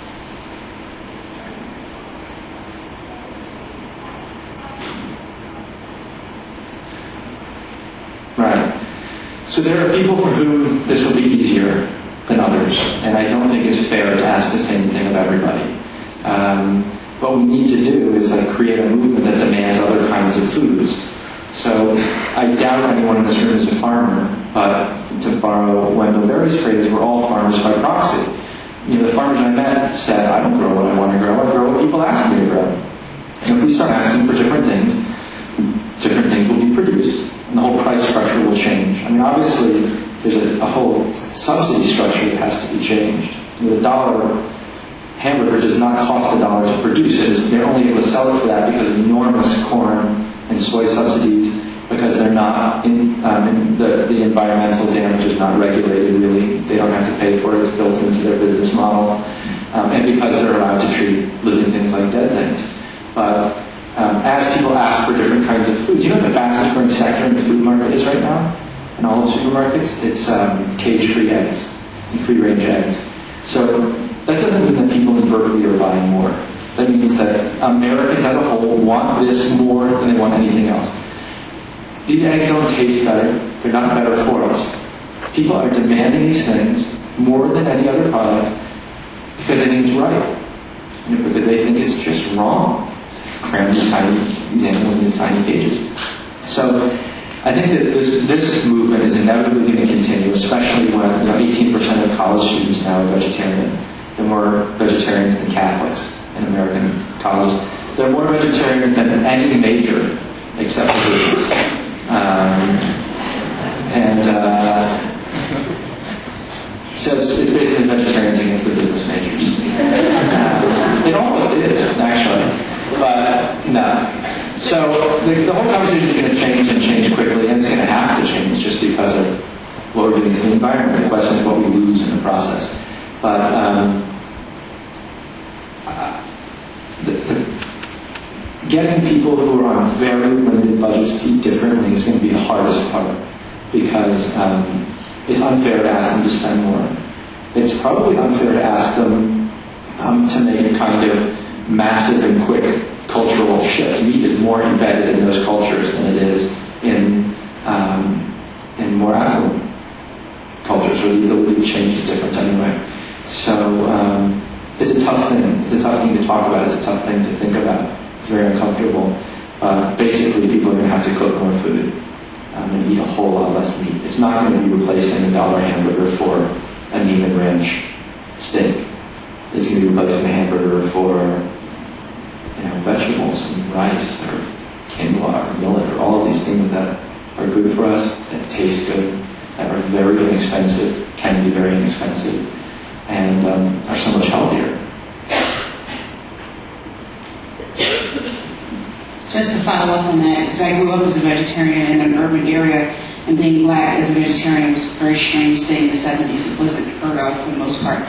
right. So there are people for whom this will be easier than others, and I don't think it's fair to ask the same thing of everybody. Um, what we need to do is like create a movement that demands other kinds of foods. So I doubt anyone in this room is a farmer, but to borrow Wendell Berry's phrase, we're all farmers by proxy. You know, the farmers I met said, I don't grow what I want to grow, I grow what people ask me to grow. And if we start asking for different things, different things will be produced, and the whole price structure will change. I mean, obviously, there's a, a whole subsidy structure that has to be changed. You know, the dollar hamburger does not cost a dollar to produce it. They're only able to sell it for that because of enormous corn and soy subsidies, because they're not in, um, in the, the environmental damage is not regulated really. They don't have to pay for it. It's built into their business model. Um, and because they're allowed to treat living things like dead things. But um, as people ask for different kinds of foods, you know what the fastest growing sector in the food market is right now? In all the supermarkets? It's um, cage-free eggs and free-range eggs. So that doesn't mean that people in Berkeley are buying more. That means that Americans as a whole want this more than they want anything else. these eggs don't taste better. They're not better for us. People are demanding these things more than any other product because they think it's right. You know, because they think it's just wrong. Cram these tiny, these animals in these tiny cages. So I think that this this movement is inevitably going to continue, especially when, you know, eighteen percent of college students now are vegetarian. There are more vegetarians than Catholics in American colleges. There are more vegetarians than any major except for business. Um, and uh, so it's, it's basically vegetarians against the business majors. Uh, it almost is, actually. But no. So the, the whole conversation is going to change and change quickly, and it's going to have to change just because of what we're doing to the environment. The question is what we lose in the process. But um, uh, the, the, getting people who are on very limited budgets to eat differently is going to be the hardest part, because um, it's unfair to ask them to spend more. It's probably unfair to ask them um, to make a kind of massive and quick cultural shift. Meat is more embedded in those cultures than it is in um, in more affluent cultures, where the ability to change is different anyway. So um, it's a tough thing. It's a tough thing to talk about. It's a tough thing to think about. It's very uncomfortable. Uh, basically, people are going to have to cook more food um, and eat a whole lot less meat. It's not going to be replacing a dollar hamburger for a Neiman Ranch steak. It's going to be replacing a hamburger for, you know, vegetables and rice or quinoa or millet or all of these things that are good for us, that taste good, that are very inexpensive, can be very inexpensive, and um, are so much healthier. Just to follow up on that, because I grew up as a vegetarian in an urban area, and being black as a vegetarian was a very strange thing in the seventies. It wasn't heard of for the most part.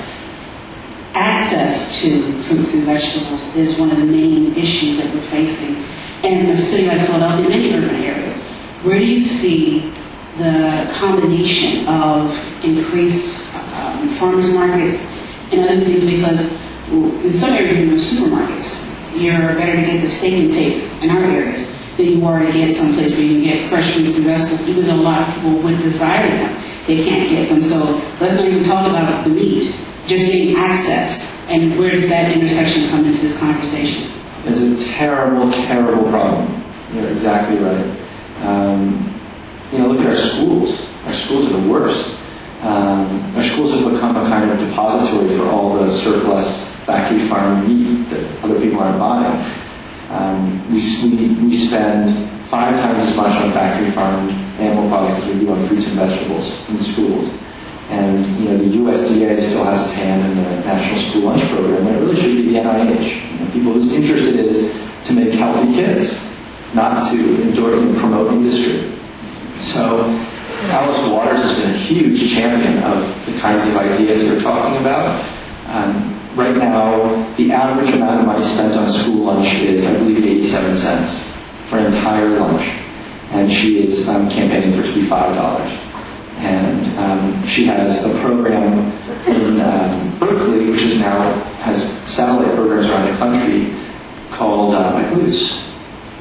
Access to fruits and vegetables is one of the main issues that we're facing. And in a city like Philadelphia, in many urban areas, where do you see the combination of increased um, farmers markets and other things? Because in some areas, there are supermarkets. You're better to get the steak and tape in our areas than you are to get someplace where you can get fresh fruits and vegetables, even though a lot of people would desire them. They can't get them. So let's not even talk about the meat. Just getting access, and where does that intersection come into this conversation? It's a terrible, terrible problem. You're exactly right. Um, you know, look at our schools. Our schools are the worst. Um, our schools have become a kind of depository for all the surplus factory farm meat that other people aren't buying. Um, we, we, we spend five times as much on factory farmed animal products as we do on fruits and vegetables in schools. And, you know, the U S D A still has its hand in the National School Lunch Program, and it really should be the N I H. You know, people whose interest it is to make healthy kids, not to endure and promote industry. So Alice Waters has been a huge champion of the kinds of ideas we're talking about. Um, right now, the average amount of money spent on school lunch is, I believe, eighty-seven cents for an entire lunch. And she is um, campaigning for it to be five dollars. And um, she has a program in um, Berkeley, which is now has satellite programs around the country, called, uh, I believe it's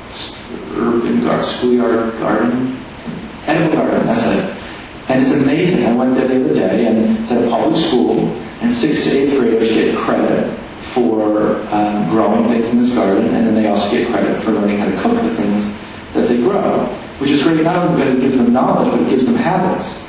Urban Garden, Schoolyard Garden, Edible Garden, that's it. And it's amazing. I went there the other day, and it's at a public school, and sixth to eighth graders get credit for um, growing things in this garden, and then they also get credit for learning how to cook the things that they grow, which is great not only because it gives them knowledge, but it gives them habits.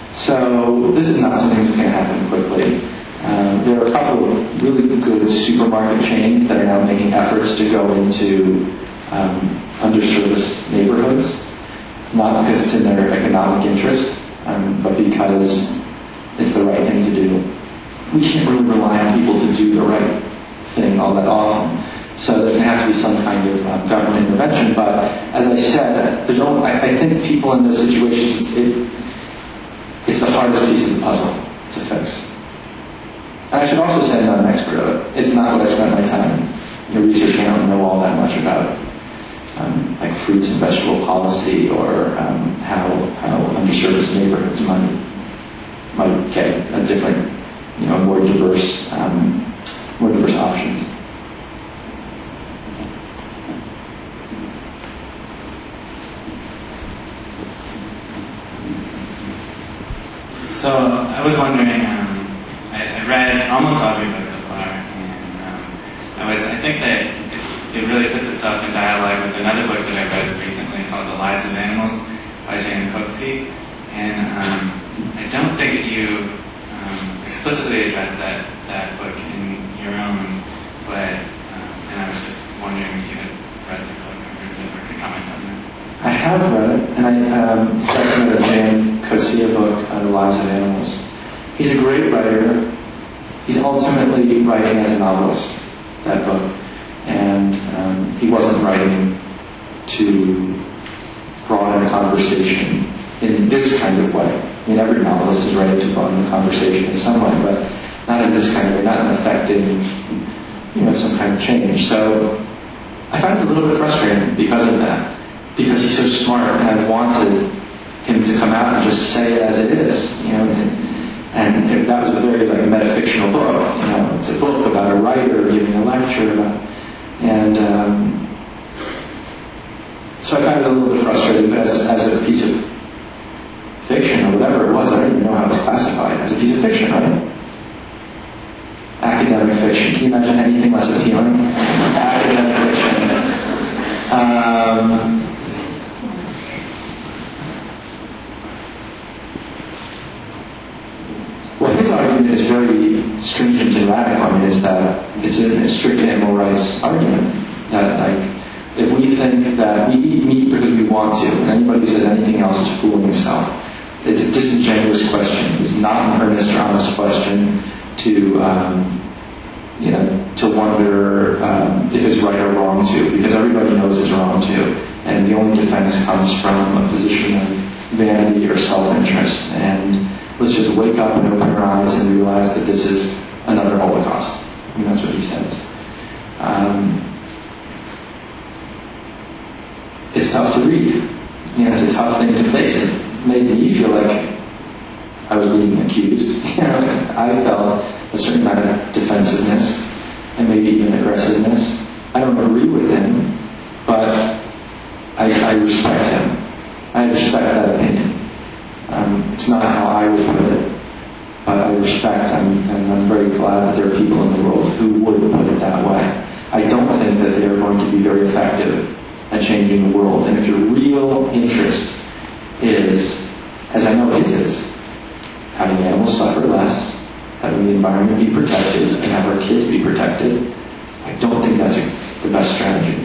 So this is not something that's going to happen quickly. Um, there are a couple of really good supermarket chains that are now making efforts to go into um, underserviced neighborhoods, not because it's in their economic interest, um, but because it's the right thing to do. We can't really rely on people to do the right thing all that often. So there's going to have to be some kind of um, government intervention. But as I said, there's only, I, I think people in those situations, it, it's the hardest piece of the puzzle to fix. And I should also say I'm not an expert of it. It's not what I spent my time you know, researching. I don't know all that much about um, like fruits and vegetable policy or um, how how underserviced neighborhoods might might get a different, you know, more diverse um, more diverse options. so I was wondering, um, I, I read almost all of your books so far, and um, I was, I think that it, it really puts itself in dialogue with another book that I read recently called The Lives of Animals by Jane Coetzee, and um, I don't think that you um, explicitly addressed that, that book in your own, but, um, and I was just wondering if you had read the book or could comment on that. I have read it, and I um, started a Jane Coetzee book on the lives of animals. He's a great writer. He's ultimately writing as a novelist, that book. And um, he wasn't writing to broaden a conversation in this kind of way. I mean, every novelist is writing to broaden a conversation in some way, but not in this kind of way, not in affecting, you know, some kind of change. So I find it a little bit frustrating because of that. Because he's so smart, and I wanted him to come out and just say it as it is, you know. And, and if that was a very like metafictional book, you know. It's a book about a writer giving a lecture about, and um, so I found it a little bit frustrating. But as, as a piece of fiction or whatever it was, I don't even know how it's classified as a piece of fiction, right? Academic fiction. Can you imagine anything less appealing? Academic fiction. Um, Well, his argument is very stringent and radical. I mean, it's that it's a, a strict animal rights argument that, like, if we think that we eat meat because we want to, and anybody who says anything else is fooling himself. It's a disingenuous question. It's not an earnest or honest question to, um, you know, to wonder um, if it's right or wrong to, because everybody knows it's wrong to, and the only defense comes from a position of vanity or self-interest. And let's just wake up and open our eyes and realize that this is another Holocaust. I mean, that's what he says. Um, it's tough to read. You know, it's a tough thing to face. It made me feel like I was being accused. You know, I felt a certain amount of defensiveness and maybe even aggressiveness. I don't agree with him, but I, I respect him. I respect that opinion. Um, it's not how I would put it, but I respect and, and I'm very glad that there are people in the world who would put it that way. I don't think that they are going to be very effective at changing the world. And if your real interest is, as I know his is, having animals suffer less, having the environment be protected, and have our kids be protected, I don't think that's a, the best strategy.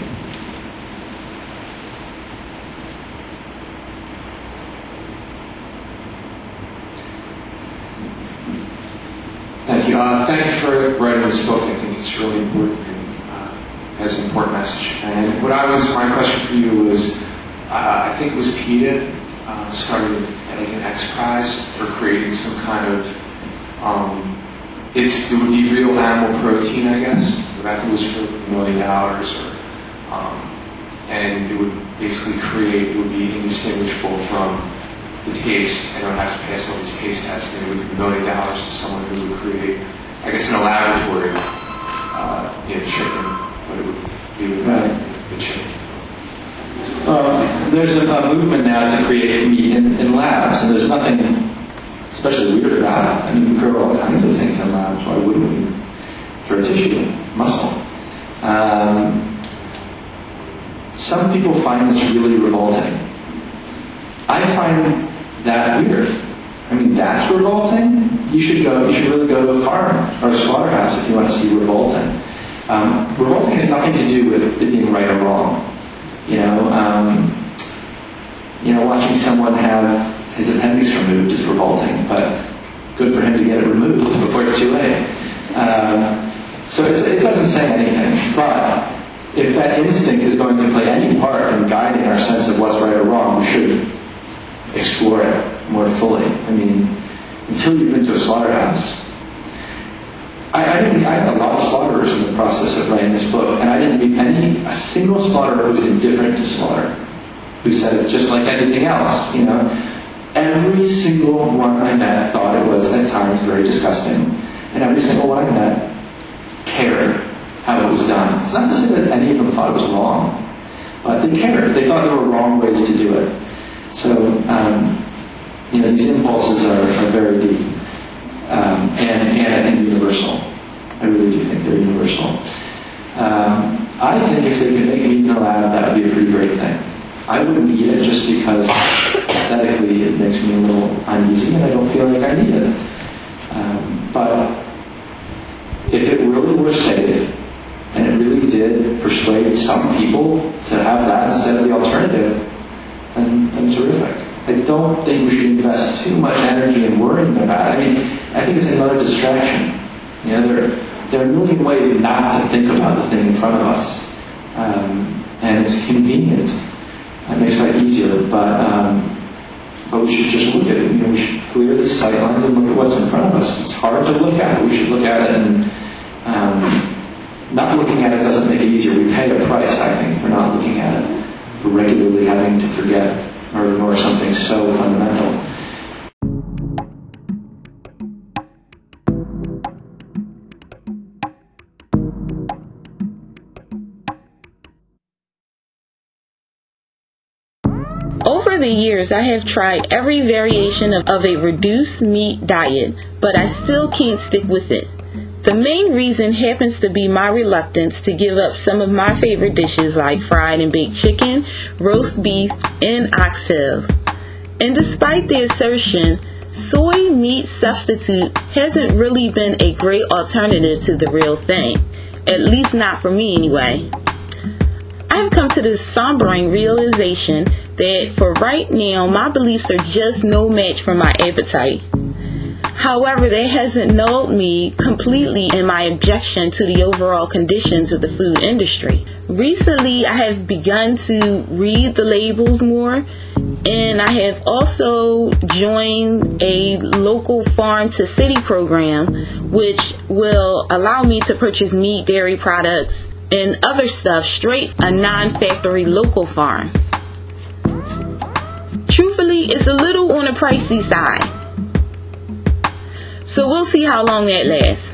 Thank you. Uh, thank you for writing this book. I think it's really important and uh, has an important message. And what I was, my question for you was, uh, I think it was PETA uh, started like an X Prize for creating some kind of, um, it's it would be real animal protein, I guess. But I think it was for a million dollars, or um, and it would basically create, it would be indistinguishable from the taste, and I don't have to pass all these taste tests, and it would be a million dollars to someone who would create, I guess, in a laboratory, uh, you know, chicken, but it would be with right. the chicken. Uh, there's a, a movement now to create meat in, in labs, and there's nothing especially weird about it. I mean, we grow all kinds of things in labs. Why wouldn't we? Grow tissue, muscle. Um, some people find this really revolting. I find that weird. I mean, that's revolting? You should go, you should really go to a farm or a slaughterhouse if you want to see revolting. Um, revolting has nothing to do with it being right or wrong. You know, um, you know, watching someone have his appendix removed is revolting, but good for him to get it removed before it's too late. Um, so it's, it doesn't say anything, but if that instinct is going to play any part in guiding our sense of what's right or wrong, we should explore it more fully. I mean, until you've been to a slaughterhouse. I, I didn't. I had a lot of slaughterers in the process of writing this book, and I didn't meet any a single slaughterer who was indifferent to slaughter, who said it's just like anything else. You know, every single one I met thought it was at times very disgusting, and every single one I met cared how it was done. It's not to say that any of them thought it was wrong, but they cared. They thought there were wrong ways to do it. So, um, You know, these impulses are, are very deep, um, and, and I think universal. I really do think they're universal. Um, I think if they could make meat in a lab, that would be a pretty great thing. I wouldn't eat it just because aesthetically it makes me a little uneasy and I don't feel like I need it. Um, but if it really were safe, and it really did persuade some people to have that instead of the alternative, then, then terrific. I don't think we should invest too much energy in worrying about it. I mean, I think it's another distraction. You know, there, there are a million ways not to think about the thing in front of us. Um, and it's convenient. It makes life easier, but um, but we should just look at it. You know, we should clear the sight lines and look at what's in front of us. It's hard to look at it. We should look at it, and um, not looking at it doesn't make it easier. We pay a price, I think, for not looking at it, for regularly having to forget or ignore something so fundamental. Over the years, I have tried every variation of, of a reduced meat diet, but I still can't stick with it. The main reason happens to be my reluctance to give up some of my favorite dishes like fried and baked chicken, roast beef, and oxtails. And despite the assertion, soy meat substitute hasn't really been a great alternative to the real thing, at least not for me anyway. I've come to this sombering realization that for right now, my beliefs are just no match for my appetite. However, that hasn't nulled me completely in my objection to the overall conditions of the food industry. Recently, I have begun to read the labels more, and I have also joined a local farm to city program, which will allow me to purchase meat, dairy products, and other stuff straight from a non-factory local farm. Truthfully, it's a little on the pricey side. So we'll see how long that lasts.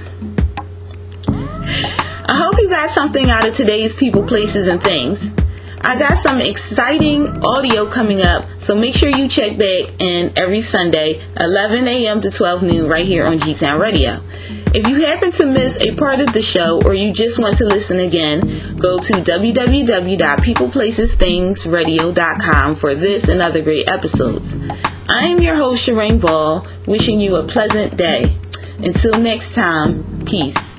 I hope you got something out of today's People, Places, and Things. I got some exciting audio coming up, so make sure you check back in every Sunday, eleven a.m. to twelve noon, right here on G-Town Radio. If you happen to miss a part of the show, or you just want to listen again, go to w w w dot people places things radio dot com for this and other great episodes. I am your host, Shireen Ball, wishing you a pleasant day. Until next time, peace.